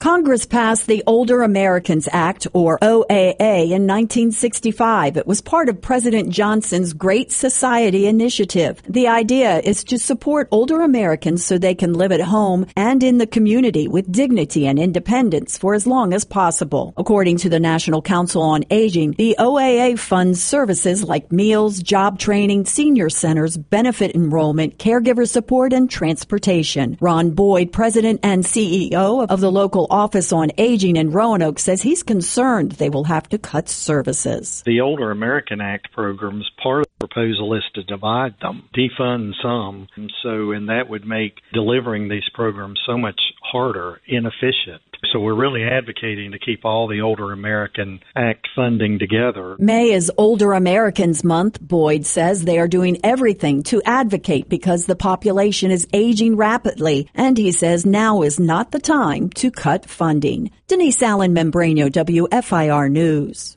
Congress passed the Older Americans Act, or OAA, in 1965. It was part of President Johnson's Great Society initiative. The idea is to support older Americans so they can live at home and in the community with dignity and independence for as long as possible. According to the National Council on Aging, the OAA funds services like meals, job training, senior centers, benefit enrollment, caregiver support, and transportation. Ron Boyd, president and CEO of the local Office on Aging in Roanoke, says he's concerned they will have to cut services. The Older American Act programs, part of the proposal is to divide them, defund some, and that would make delivering these programs so much harder, inefficient. So we're really advocating to keep all the Older American Act funding together. May is Older Americans Month. Boyd says they are doing everything to advocate because the population is aging rapidly, and he says now is not the time to cut funding. Denise Allen Membrano, WFIR News.